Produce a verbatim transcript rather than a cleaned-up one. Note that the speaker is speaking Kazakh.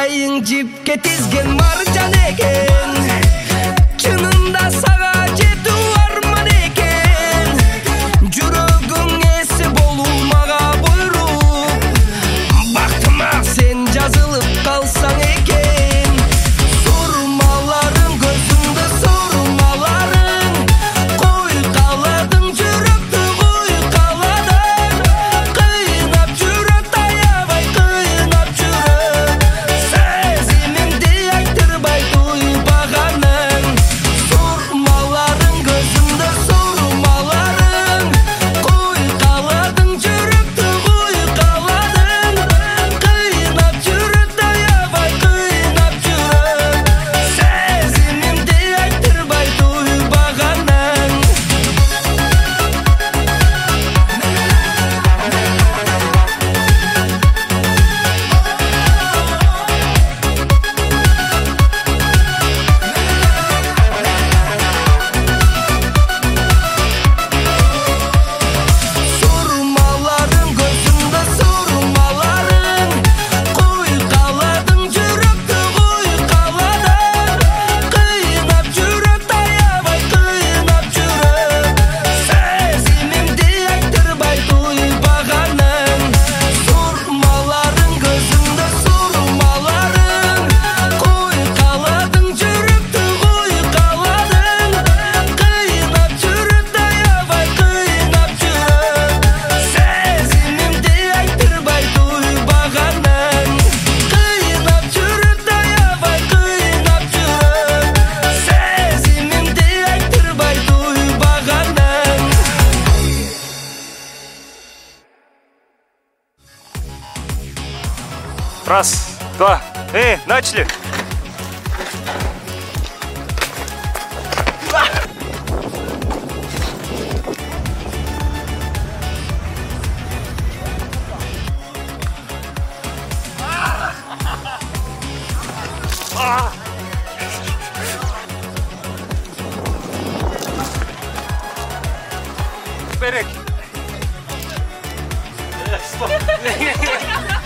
Сайың жипке тизген маржан экен, чынында сага жетүү арман экен. Жүрөгүң эси болуу мага буйруп, бактыма сен жазылып калсаң экен. Сурмаларың көзүңдө сурмаларың, кой каладың жүрөктү кой каладың. Кыйнап жүрөт аябай кыйнап жүрөт, сезимимди айтырбай туйбаганың. Сурмаларың көзүңдө сурмаларың, кой каладың жүрөктү кой каладың. Кыйнап жүрөт аябай кыйнап жүрөт, сезимимди айтырбай туйбаганың. Сурмаларың көзүңдө сурмаларың, кой каладың жүрөктү кой каладың. Кыйнап жүрөт аябай кыйнап жүрөт, сезимимди айтырбай туйбаганың. Сурмаларың көзүңдө сурмаларың, кой каладың жүрөктү кой каладың. Кыйнап жүрөт аябай кыйнап жүрөт, сезимимди айтырбай туйбаганың. Кыйнап жүрөт аябай кыйнап жүрөт, сезимимди айтырбай туйбаганың. Раз, два, эй, начали! Вперед! Стоп!